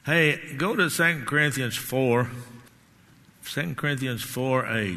Hey, go to 2 Corinthians 4. 2 Corinthians 4:8.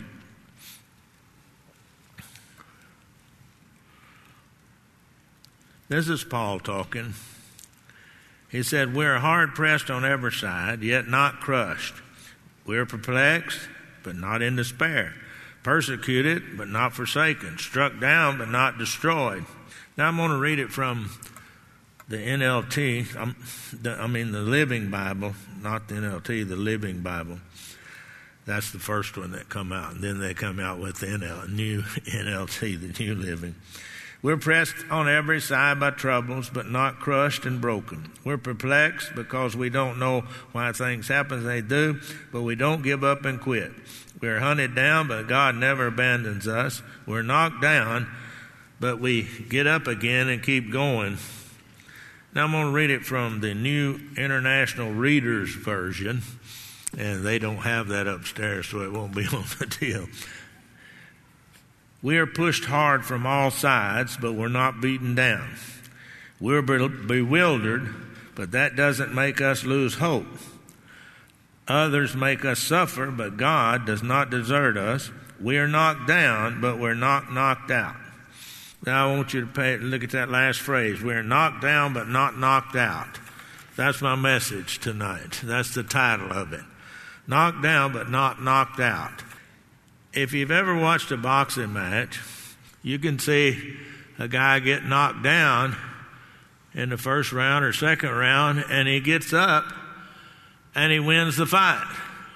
This is Paul talking. He said, we're hard pressed on every side, yet not crushed. We're perplexed, but not in despair. Persecuted, but not forsaken. Struck down, but not destroyed. Now I'm going to read it from the NLT, the Living Bible, not the NLT, the Living Bible. That's the first one that come out. And then they come out with the new NLT, the New Living. We're pressed on every side by troubles, but not crushed and broken. We're perplexed because we don't know why things happen as they do, but we don't give up and quit. We're hunted down, but God never abandons us. We're knocked down, but we get up again and keep going. Now I'm going to read it from the New International Reader's Version, and they don't have that upstairs, so it won't be on the deal. We are pushed hard from all sides, but we're not beaten down. We're bewildered, but that doesn't make us lose hope. Others make us suffer, but God does not desert us. We are knocked down, but we're not knocked out. Now I want you to look at that last phrase. We're knocked down, but not knocked out. That's my message tonight. That's the title of it. Knocked down, but not knocked out. If you've ever watched a boxing match, you can see a guy get knocked down in the first round or second round, and he gets up and he wins the fight.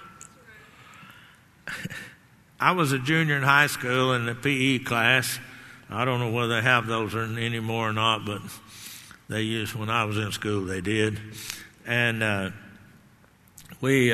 I was a junior in high school in the PE class. I don't know whether they have those anymore or not, but they used, when I was in school, they did. And we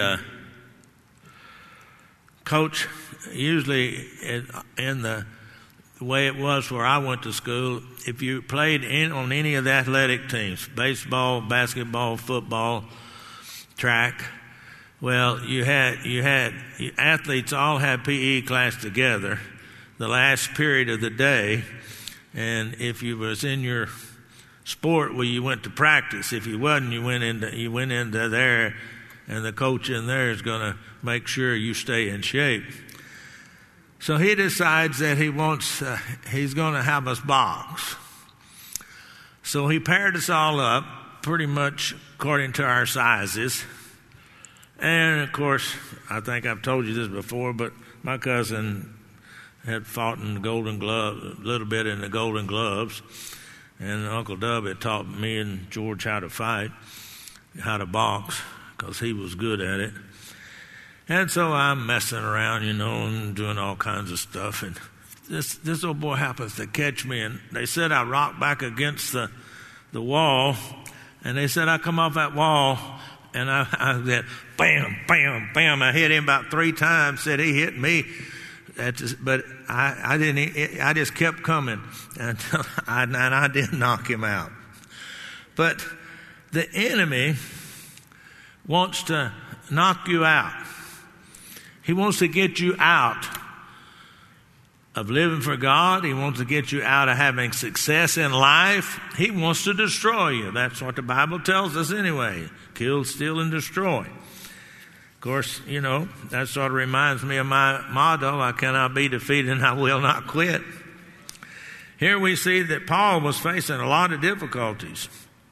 coach, usually in the way it was where I went to school, if you played on any of the athletic teams, baseball, basketball, football, track, well, you had athletes all had PE class together the last period of the day, and if you was in your sport, well, you went to practice. If you wasn't, you went into there, and the coach in there is going to make sure you stay in shape. So he decides that he's going to have us box. So he paired us all up pretty much according to our sizes. And of course, I think I've told you this before, but my cousin had fought in the Golden Glove, a little bit in the Golden Gloves. And Uncle Dub had taught me and George how to fight, how to box, because he was good at it. And so I'm messing around, and doing all kinds of stuff. And this old boy happens to catch me. And they said I rocked back against the wall. And they said I come off that wall. And I said, bam, bam, bam. I hit him about 3 times. Said he hit me. But I didn't. I just kept coming. Until I did knock him out. But the enemy wants to knock you out. He wants to get you out of living for God. He wants to get you out of having success in life. He wants to destroy you. That's what the Bible tells us anyway. Kill, steal, and destroy. Of course, that sort of reminds me of my motto, I cannot be defeated and I will not quit. Here we see that Paul was facing a lot of difficulties.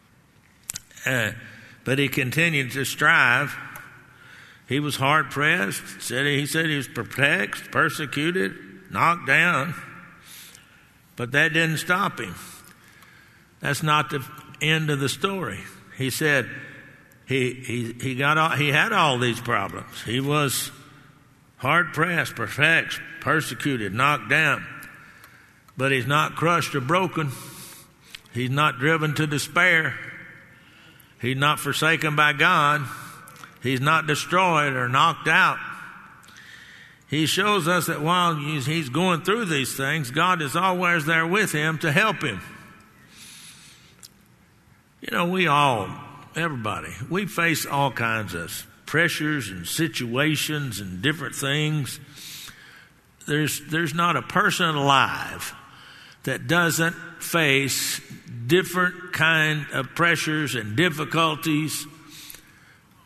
But he continued to strive. He was hard pressed. He said he was perplexed, persecuted, knocked down. But that didn't stop him. That's not the end of the story. He said he had all these problems. He was hard pressed, perplexed, persecuted, knocked down. But he's not crushed or broken. He's not driven to despair. He's not forsaken by God. He's not destroyed or knocked out. He shows us that while he's going through these things, God is always there with him to help him. Everybody, we face all kinds of pressures and situations and different things. There's not a person alive that doesn't face different kind of pressures and difficulties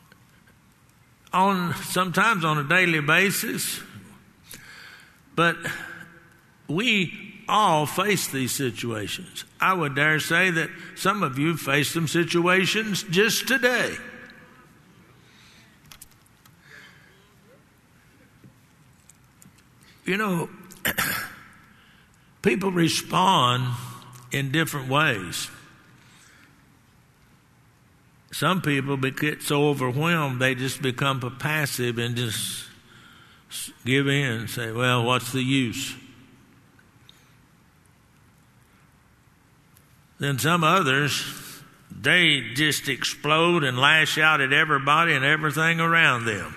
sometimes on a daily basis. But we all face these situations. I would dare say that some of you face some situations just today. You know, people respond in different ways. Some people get so overwhelmed they just become passive and just give in and say, well, what's the use? Then some others, they just explode and lash out at everybody and everything around them.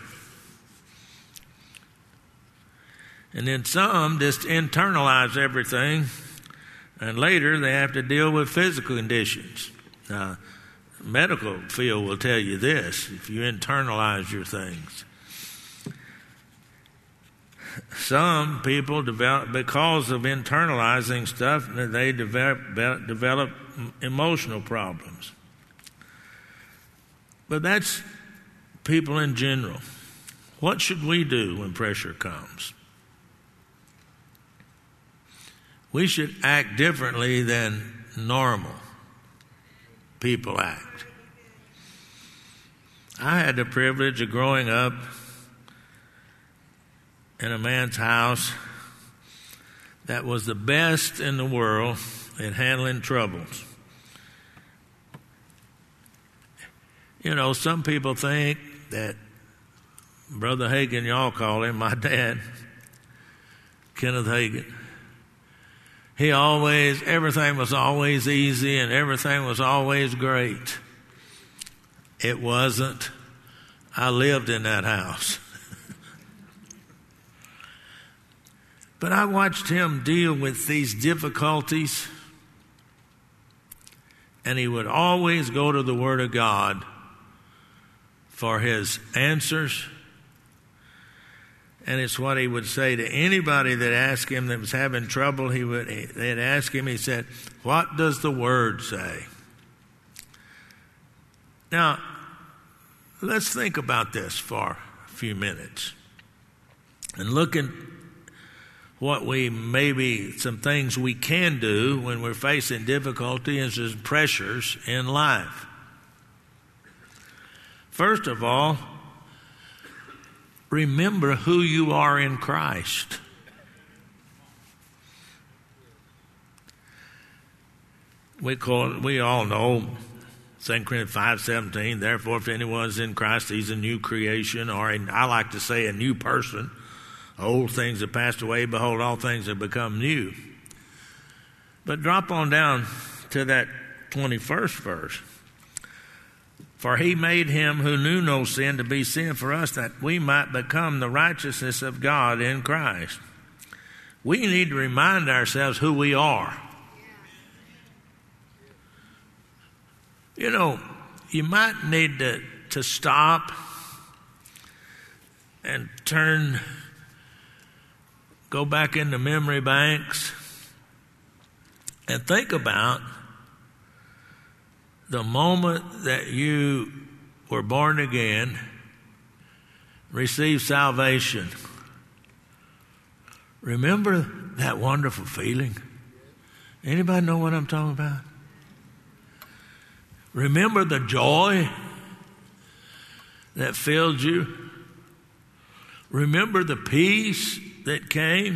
And then some just internalize everything, and later they have to deal with physical conditions. Medical field will tell you this: if you internalize your things. Some people develop, because of internalizing stuff, they develop emotional problems. But that's people in general. What should we do when pressure comes? We should act differently than normal people act. I had the privilege of growing up in a man's house that was the best in the world at handling troubles. You know, some people think that Brother Hagin, y'all call him, my dad, Kenneth Hagin, everything was always easy and everything was always great. It wasn't. I lived in that house. But I watched him deal with these difficulties, and he would always go to the Word of God for his answers. And it's what he would say to anybody that asked him that was having trouble. They'd ask him, he said, what does the Word say? Now, let's think about this for a few minutes and look at some things we can do when we're facing difficulties and pressures in life. First of all, remember who you are in Christ. We all know 2 Corinthians 5:17, therefore if anyone is in Christ, he's a new creation, or I like to say a new person. Old things have passed away, behold, all things have become new. But drop on down to that 21st verse. For he made him who knew no sin to be sin for us, that we might become the righteousness of God in Christ. We need to remind ourselves who we are. You know, you might need to stop and go back into memory banks and think about the moment that you were born again, received salvation. Remember that wonderful feeling? Anybody know what I'm talking about? Remember the joy that filled you? Remember the peace that came?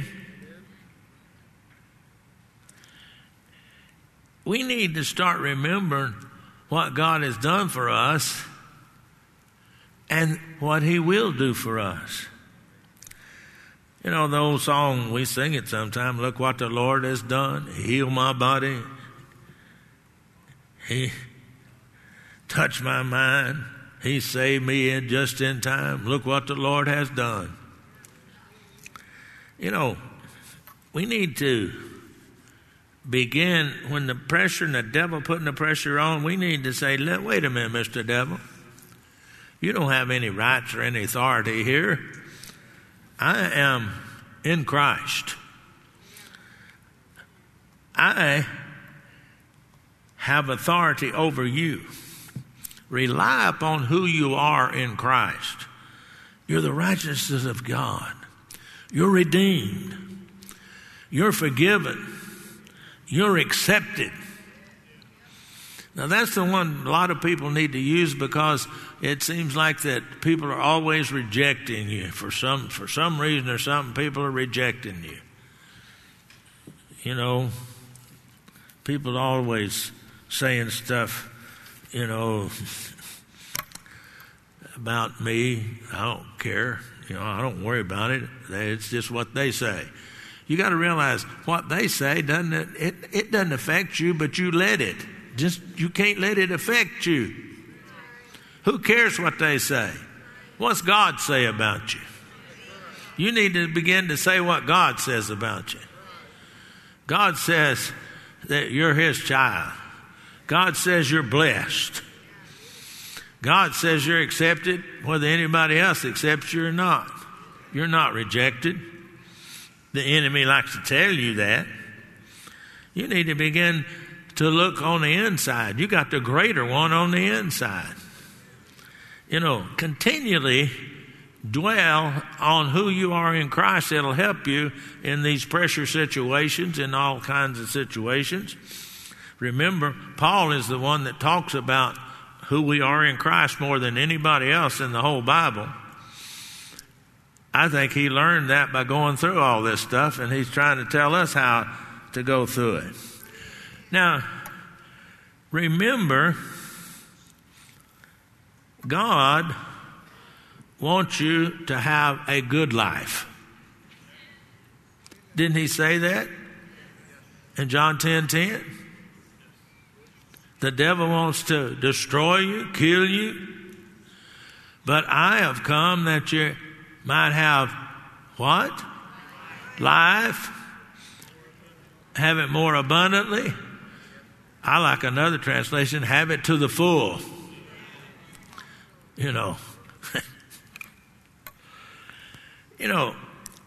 We need to start remembering what God has done for us and what He will do for us. You know, the old song, we sing it sometimes, look what the Lord has done. He healed my body. He touched my mind. He saved me just in time. Look what the Lord has done. You know, we need to begin, when the pressure and the devil putting the pressure on, we need to say, wait a minute, Mr. Devil. You don't have any rights or any authority here. I am in Christ. I have authority over you. Rely upon who you are in Christ. You're the righteousness of God. You're redeemed. You're forgiven. You're accepted. Now that's the one a lot of people need to use, because it seems like that people are always rejecting you for some reason or something. People are rejecting you. You know, people are always saying stuff, you know, about me. I don't care. You know, I don't worry about it. It's just what they say. You got to realize what they say it doesn't affect you, but you let it. You can't let it affect you. Who cares what they say? What's God say about you? You need to begin to say what God says about you. God says that you're His child. God says you're blessed. God says you're accepted, whether anybody else accepts you or not. You're not rejected. The enemy likes to tell you that. You need to begin to look on the inside. You got the greater one on the inside. You know, continually dwell on who you are in Christ. It'll help you in these pressure situations, in all kinds of situations. Remember, Paul is the one that talks about who we are in Christ more than anybody else in the whole Bible. I think he learned that by going through all this stuff, and he's trying to tell us how to go through it. Now, remember, God wants you to have a good life. Didn't He say that in John 10:10? The devil wants to destroy you, kill you, but I have come that you might have what? Life. Have it more abundantly. I like another translation, have it to the full. You know. You know,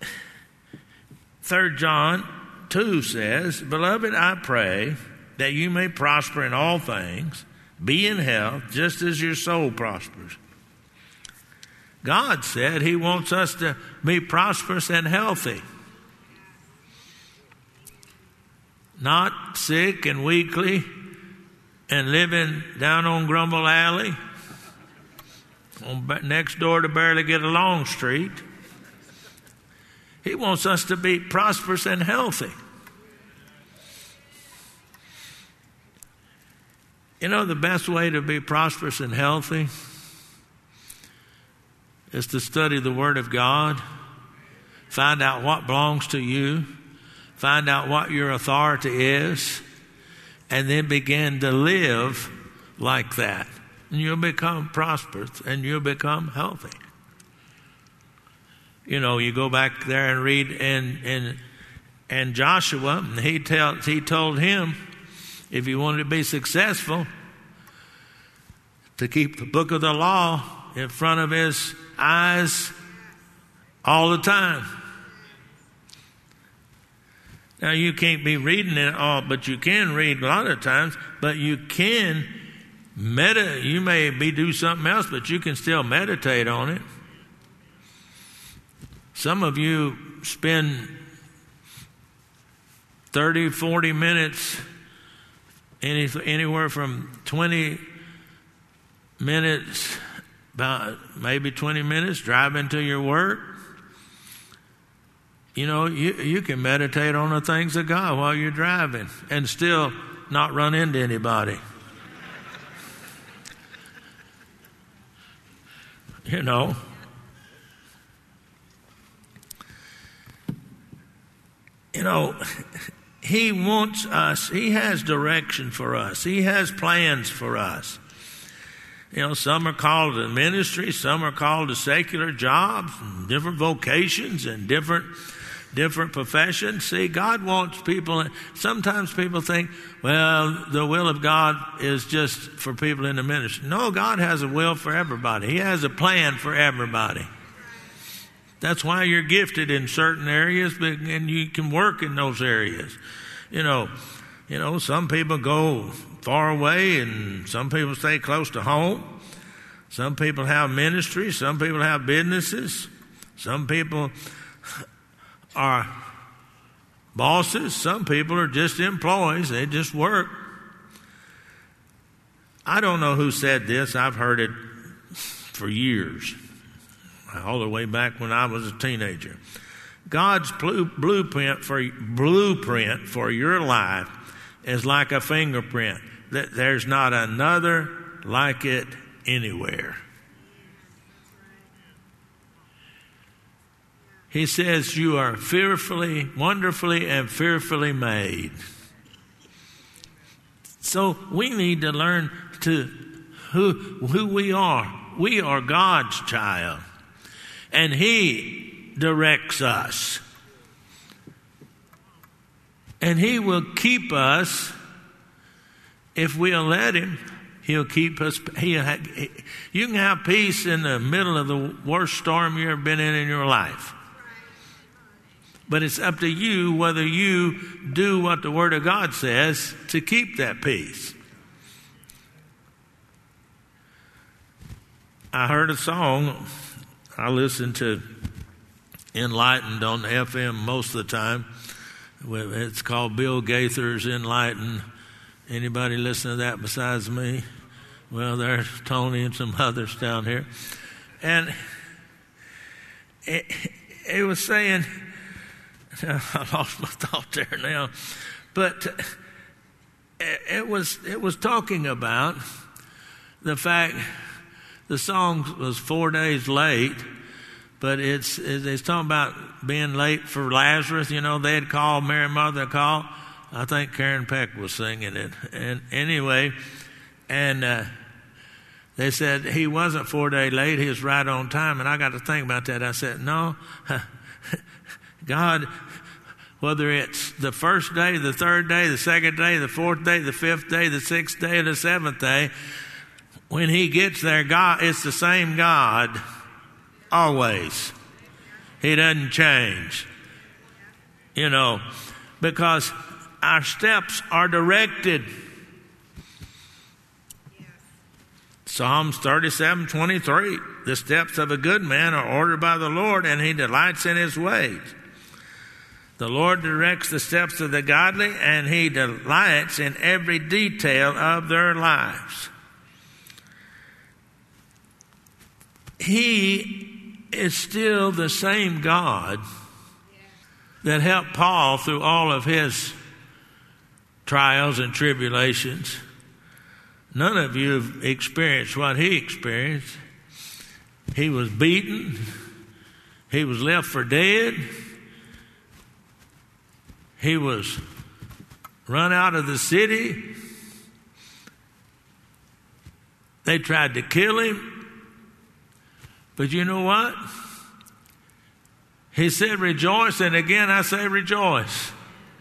3 John 2 says, Beloved, I pray that you may prosper in all things, be in health, just as your soul prospers. God said He wants us to be prosperous and healthy. Not sick and weakly and living down on Grumble Alley, next door to Barely Get Along Street. He wants us to be prosperous and healthy. You know, the best way to be prosperous and healthy is to study the Word of God, find out what belongs to you, find out what your authority is, and then begin to live like that. And you'll become prosperous and you'll become healthy. You know, you go back there and read and Joshua, and he told him, if he wanted to be successful, to keep the book of the law in front of his eyes all the time. Now, you can't be reading it all, but you can read a lot of times, but you can meditate. You may do something else, but you can still meditate on it. Some of you spend 30, 40 minutes, anywhere from 20 minutes, about maybe 20 minutes driving to your work. You know, you can meditate on the things of God while you're driving and still not run into anybody. You know. You know, He wants us. He has direction for us. He has plans for us. You know, some are called to ministry, some are called to secular jobs, and different vocations and different professions. See, God wants people. Sometimes people think, well, the will of God is just for people in the ministry. No, God has a will for everybody. He has a plan for everybody. That's why you're gifted in certain areas, and you can work in those areas. You know, some people go far away, and some people stay close to home. Some people have ministries. Some people have businesses. Some people are bosses. Some people are just employees. They just work. I don't know who said this. I've heard it for years, all the way back when I was a teenager. God's blueprint for your life is like a fingerprint. There's not another like it anywhere. He says you are fearfully, wonderfully, and fearfully made. So we need to learn to who we are. We are God's child, and He directs us. And He will keep us if we'll let Him. He'll keep us. You can have peace in the middle of the worst storm you've ever been in your life. But it's up to you whether you do what the Word of God says to keep that peace. I heard a song. I listen to Enlightened on FM most of the time. It's called Bill Gaither's Enlightened. Anybody listen to that besides me? Well, there's Tony and some others down here. And it was saying, I lost my thought there now, but it was talking about the fact the song was 4 days late, but it's talking about being late for Lazarus. You know, they had called, Mary and Martha called. I think Karen Peck was singing it. And anyway, they said he wasn't 4 days late. He was right on time. And I got to think about that. I said, no, God, whether it's the first day, the third day, the second day, the fourth day, the fifth day, the sixth day, or the seventh day, when He gets there, God, it's the same God always. He doesn't change. You know, because our steps are directed. Psalms 37:23. The steps of a good man are ordered by the Lord, and He delights in His ways. The Lord directs the steps of the godly, and He delights in every detail of their lives. He is still the same God that helped Paul through all of his trials and tribulations. None of you have experienced what he experienced. He was beaten. He was left for dead. He was run out of the city. They tried to kill him. But you know what? He said, rejoice, and again I say rejoice.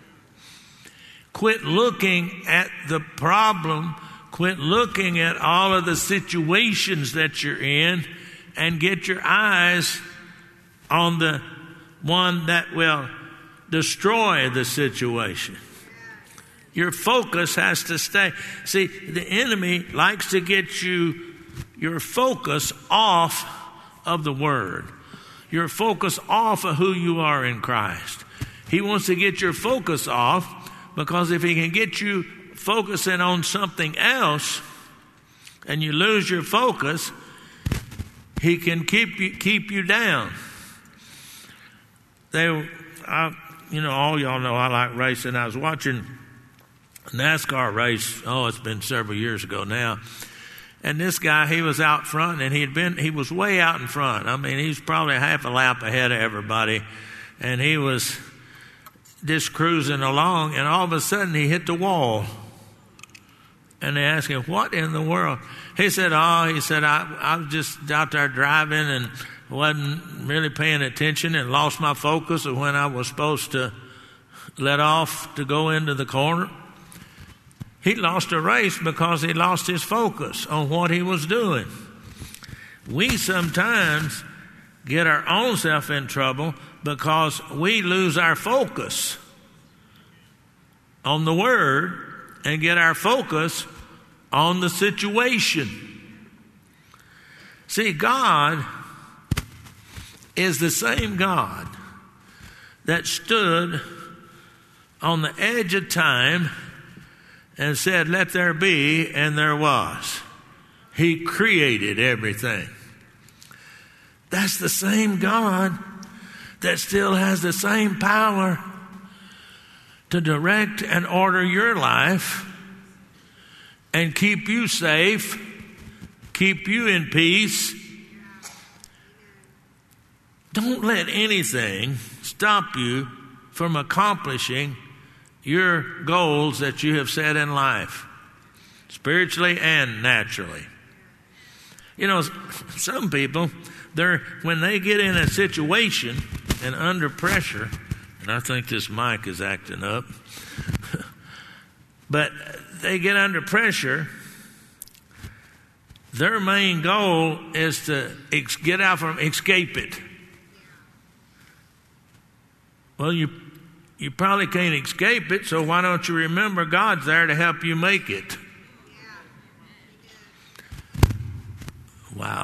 Quit looking at the problem. Quit looking at all of the situations that you're in, and get your eyes on the one that will destroy the situation. Your focus has to stay. See, the enemy likes to get your focus off of the Word. Your focus off of who you are in Christ. He wants to get your focus off, because if he can get you focusing on something else and you lose your focus, he can keep you down. All y'all know I like racing. I was watching a NASCAR race. It's been several years ago now. And this guy, he was out front, and he was way out in front. I mean, he's probably half a lap ahead of everybody. And he was just cruising along, and all of a sudden he hit the wall. And they asked him, what in the world? He said, I was just out there driving and wasn't really paying attention and lost my focus of when I was supposed to let off to go into the corner. He lost a race because he lost his focus on what he was doing. We sometimes get our own self in trouble because we lose our focus on the Word and get our focus on the situation. See, God is the same God that stood on the edge of time and said, let there be, and there was. He created everything. That's the same God that still has the same power to direct and order your life and keep you safe, keep you in peace. Don't let anything stop you from accomplishing your goals that you have set in life, spiritually and naturally. You know, some people, when they get in a situation and under pressure, and I think this mic is acting up, but they get under pressure, their main goal is to get out from, escape it. Well, you probably can't escape it, so why don't you remember God's there to help you make it? Wow.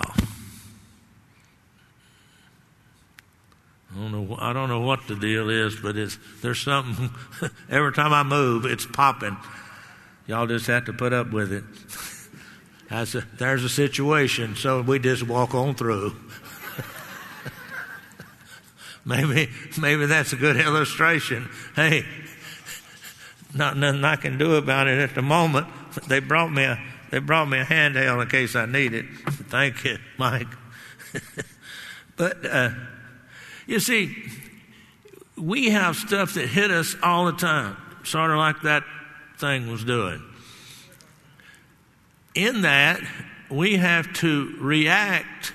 I don't know what the deal is, but there's something. Every time I move, it's popping. Y'all just have to put up with it. There's a situation, so we just walk on through. Maybe that's a good illustration. Hey, not nothing I can do about it at the moment. They brought me a handheld in case I need it. Thank you, Mike. But you see, we have stuff that hit us all the time, sort of like that thing was doing. In that, we have to react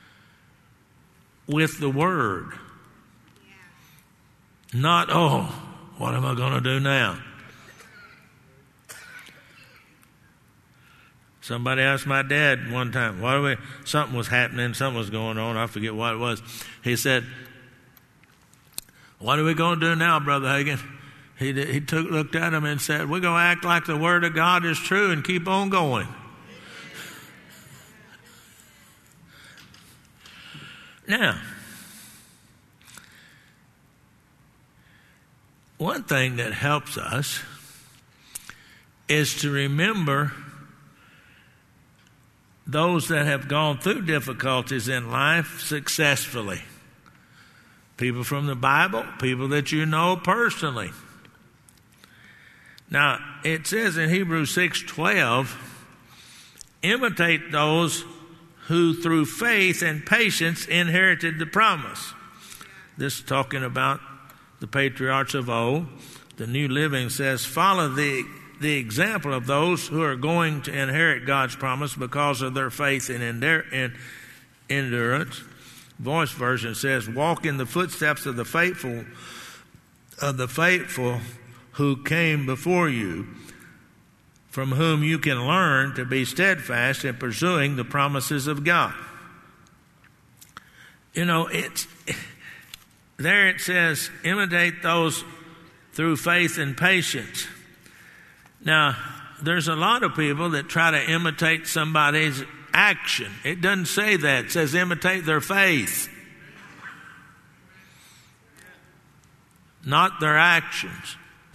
with the Word. Not, what am I going to do now? Somebody asked my dad one time, something was happening, something was going on, I forget what it was. He said, what are we going to do now, Brother Hagin? He looked at him and said, we're going to act like the Word of God is true and keep on going. Now, one thing that helps us is to remember those that have gone through difficulties in life successfully. People from the Bible, people that you know personally. Now, it says in Hebrews 6:12, imitate those who through faith and patience inherited the promise. This is talking about the patriarchs of old. The New Living says, follow the example of those who are going to inherit God's promise because of their faith and endurance. Voice version says, walk in the footsteps of the faithful who came before you, from whom you can learn to be steadfast in pursuing the promises of God. You know, there it says, imitate those through faith and patience. Now, there's a lot of people that try to imitate somebody's action. It doesn't say that. It says imitate their faith, not their actions.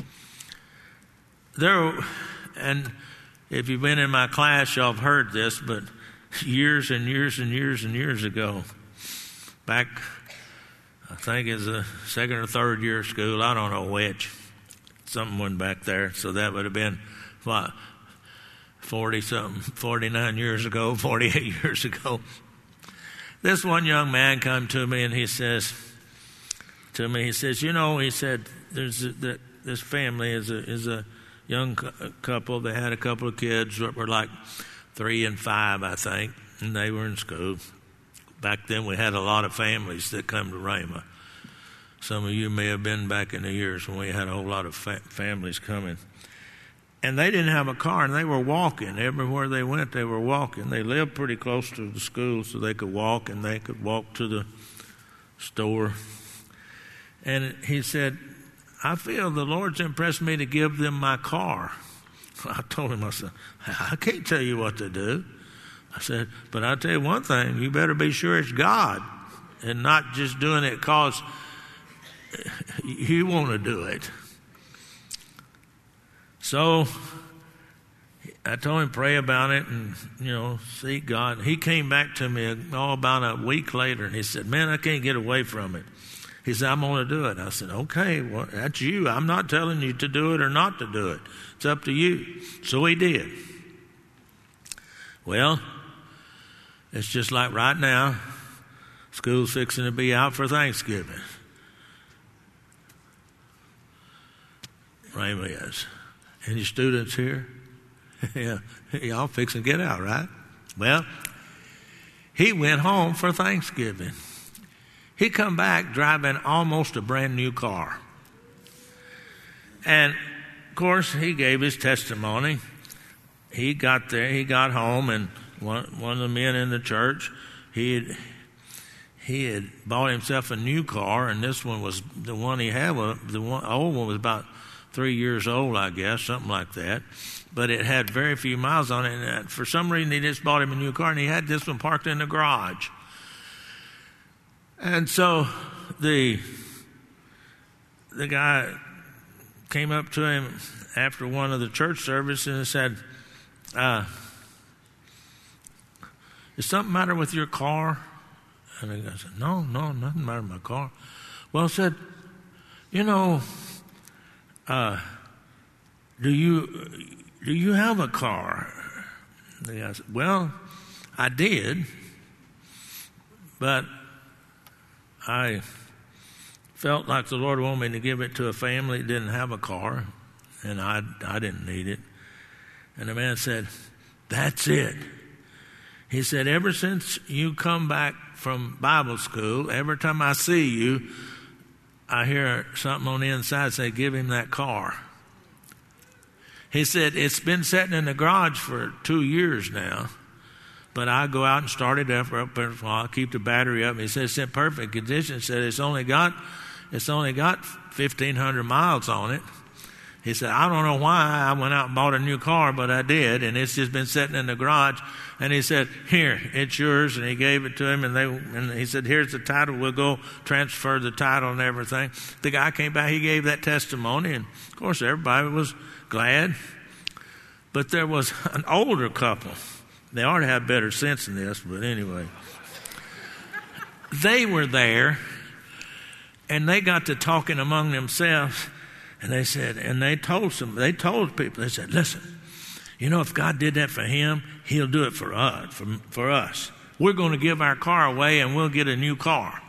And if you've been in my class, y'all have heard this, but years and years and years and years ago, back, I think it's a second or third year of school, I don't know which, something went back there, so that would have been, 49 years ago, 48 years ago. This one young man came to me and he says, you know, he said, this family is a young couple. They had a couple of kids that were like 3 and 5, I think, and they were in school. Back then we had a lot of families that come to Rhema. Some of you may have been back in the years when we had a whole lot of families coming. And they didn't have a car, and they were walking. Everywhere they went, they were walking. They lived pretty close to the school, so they could walk, and they could walk to the store. And he said, I feel the Lord's impressed me to give them my car. I told him, I said, I can't tell you what to do. I said, but I'll tell you one thing, you better be sure it's God and not just doing it because you want to do it. So I told him, pray about it and, seek God. He came back to me about a week later, and he said, man, I can't get away from it. He said, I'm going to do it. I said, okay, well, that's you. I'm not telling you to do it or not to do it. It's up to you. So he did. Well, it's just like right now, school's fixing to be out for Thanksgiving. Raymond is. Any students here? Yeah, y'all fixing to get out, right? Well, he went home for Thanksgiving. He come back driving almost a brand new car. And, of course, he gave his testimony. He got there, he got home, and one of the men in the church, he had bought himself a new car, and this one was the one he had. The old one was about 3 years old, I guess, something like that. But it had very few miles on it, and for some reason he just bought him a new car, and he had this one parked in the garage. And so the guy came up to him after one of the church services and said, is something matter with your car? And the guy said, no, nothing matter with my car. Well, said, do you have a car? The guy said, well, I did, but I felt like the Lord wanted me to give it to a family that didn't have a car, and I didn't need it. And the man said, that's it. He said, ever since you come back from Bible school, every time I see you, I hear something on the inside say, give him that car. He said, it's been sitting in the garage for 2 years now, but I go out and start it up for a while, keep the battery up. He said, it's in perfect condition. He said, it's only got 1,500 miles on it. He said, I don't know why I went out and bought a new car, but I did, and it's just been sitting in the garage. And he said, here, it's yours. And he gave it to him, and he said, here's the title. We'll go transfer the title and everything. The guy came back, he gave that testimony, and of course everybody was glad. But there was an older couple. They ought to have better sense than this, but anyway. They were there, and they got to talking among themselves. And they said, and they told people, they said, listen, if God did that for him, he'll do it for us. We're going to give our car away and we'll get a new car.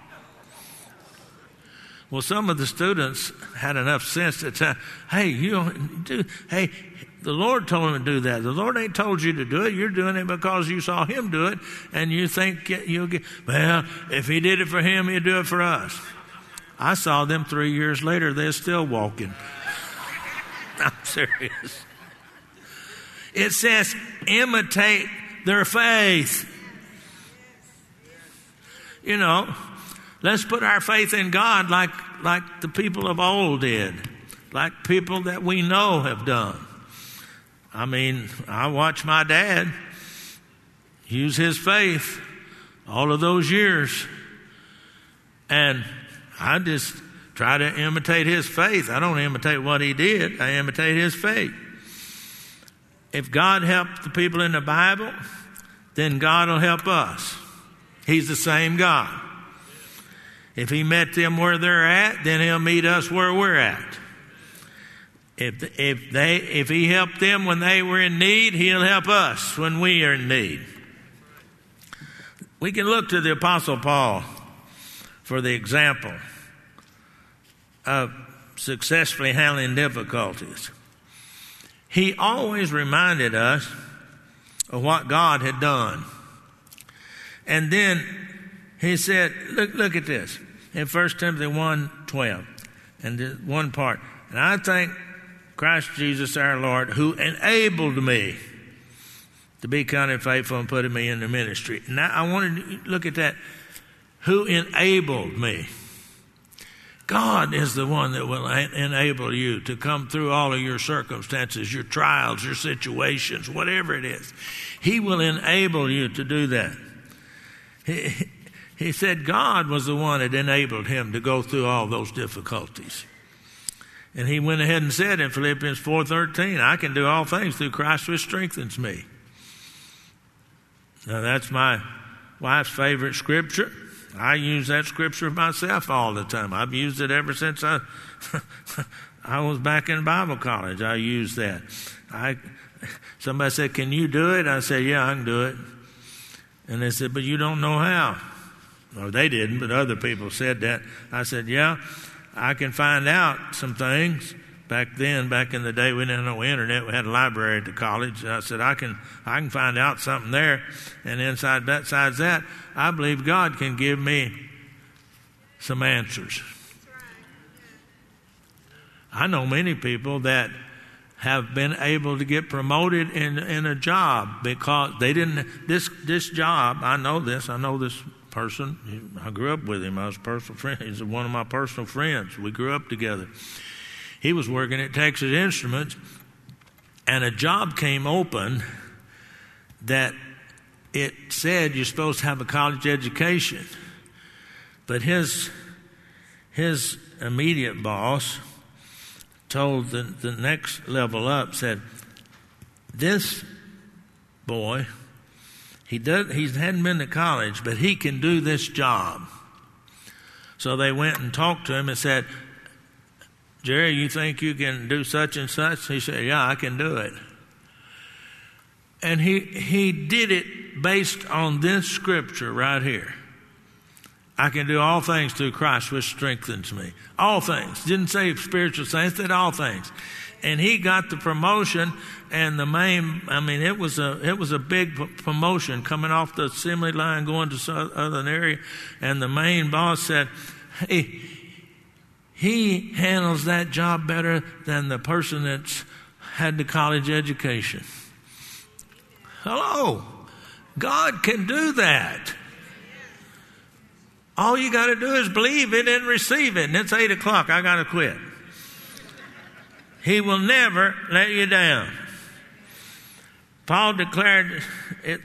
Well, some of the students had enough sense to tell, the Lord told him to do that. The Lord ain't told you to do it. You're doing it because you saw him do it, and you think you'll get, well, if he did it for him, he'll do it for us. I saw them 3 years later. They're still walking. I'm serious. It says, imitate their faith. Let's put our faith in God like the people of old did, like people that we know have done. I mean, I watched my dad use his faith all of those years, and I just try to imitate his faith. I don't imitate what he did. I imitate his faith. If God helped the people in the Bible, then God will help us. He's the same God. If he met them where they're at, then he'll meet us where we're at. If he helped them when they were in need, he'll help us when we are in need. We can look to the Apostle Paul for the example of successfully handling difficulties. He always reminded us of what God had done. And then he said, look at this, in 1 Timothy 1:12, and this one part, and I thank Christ Jesus our Lord, who enabled me to be counted faithful and putting me in the ministry. Now I wanted to look at that. Who enabled me? God is the one that will enable you to come through all of your circumstances, your trials, your situations, whatever it is. He will enable you to do that. He said God was the one that enabled him to go through all those difficulties. And he went ahead and said in Philippians 4:13, I can do all things through Christ which strengthens me. Now that's my wife's favorite scripture. I use that scripture myself all the time. I've used it ever since I was back in Bible college. I used that. Somebody said, can you do it? I said, yeah, I can do it. And they said, but you don't know how. Or they didn't, but other people said that. I said, yeah, I can find out some things. Back then, back in the day, we didn't know internet. We had a library at the college. I said, I can find out something there. And besides that, I believe God can give me some answers. I know many people that have been able to get promoted in a job because they didn't, this job, I know this person. I grew up with him. I was a personal friend. He's one of my personal friends. We grew up together. He was working at Texas Instruments, and a job came open that it said you're supposed to have a college education. But his immediate boss told the next level up, said, this boy, he hadn't been to college, but he can do this job. So they went and talked to him and said, Jerry, you think you can do such and such? He said, yeah, I can do it. And he did it based on this scripture right here. I can do all things through Christ which strengthens me. All things. Didn't say spiritual things, said all things. And he got the promotion, and it was a big promotion coming off the assembly line going to some other area. And the main boss said, hey, he handles that job better than the person that's had the college education. Hello. God can do that. All you got to do is believe it and receive it. And it's 8 o'clock. I got to quit. He will never let you down. Paul declared it,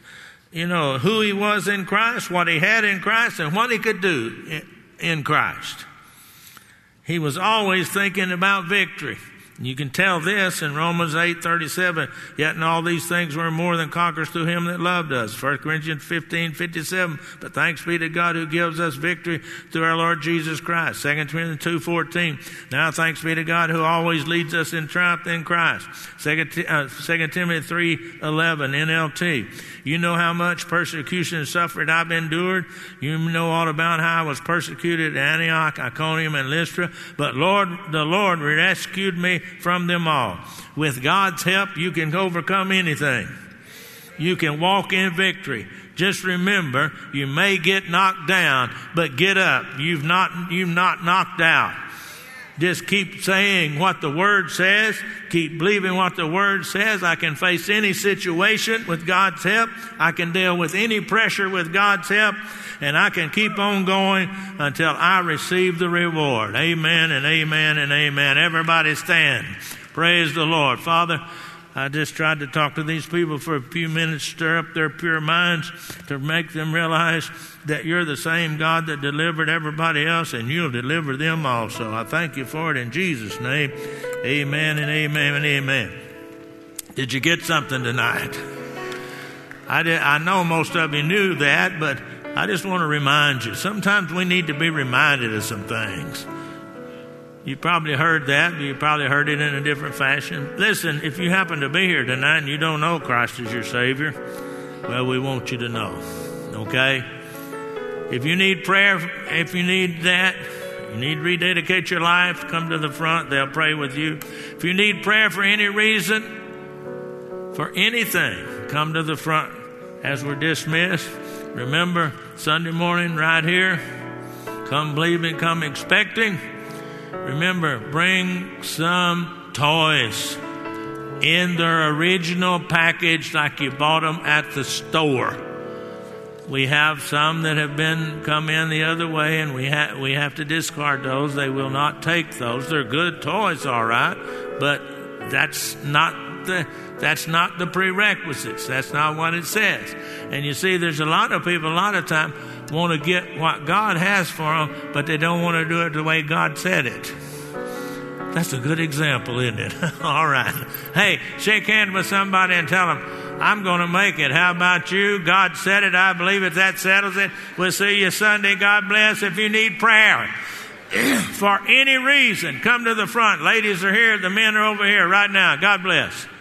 who he was in Christ, what he had in Christ, and what he could do in Christ. He was always thinking about victory. You can tell this in Romans 8:37. Yet in all these things we're more than conquerors through him that loved us. 1 Corinthians 15:57. But thanks be to God who gives us victory through our Lord Jesus Christ. 2 Timothy 2:14. Now thanks be to God who always leads us in triumph in Christ. 2 Timothy 3:11 NLT. You know how much persecution and suffering I've endured. You know all about how I was persecuted at Antioch, Iconium, and Lystra. But the Lord rescued me from them all. With God's help, you can overcome anything. You can walk in victory. Just remember, you may get knocked down, but get up. You've not knocked out. Just keep saying what the Word says. Keep believing what the Word says. I can face any situation with God's help. I can deal with any pressure with God's help. And I can keep on going until I receive the reward. Amen and amen and amen. Everybody stand. Praise the Lord. Father, I just tried to talk to these people for a few minutes, stir up their pure minds to make them realize that you're the same God that delivered everybody else, and you'll deliver them also. I thank you for it in Jesus' name. Amen and amen and amen. Did you get something tonight? I know most of you knew that, but I just want to remind you. Sometimes we need to be reminded of some things. You probably heard that, but you probably heard it in a different fashion. Listen, if you happen to be here tonight and you don't know Christ as your Savior, well, we want you to know, okay? If you need prayer, if you need that, you need to rededicate your life, come to the front. They'll pray with you. If you need prayer for any reason, for anything, come to the front as we're dismissed. Remember, Sunday morning right here, come believing, come expecting. Remember, bring some toys in their original package like you bought them at the store. We have some that have come in the other way, and we have to discard those. They will not take those. They're good toys, all right, but that's not the prerequisites. That's not what it says. And you see, there's a lot of people, a lot of time, want to get what God has for them, but they don't want to do it the way God said it. That's a good example, isn't it? All right. Hey, shake hands with somebody and tell them, I'm going to make it. How about you? God said it. I believe it. That settles it. We'll see you Sunday. God bless. If you need prayer for any reason, come to the front. Ladies are here. The men are over here right now. God bless.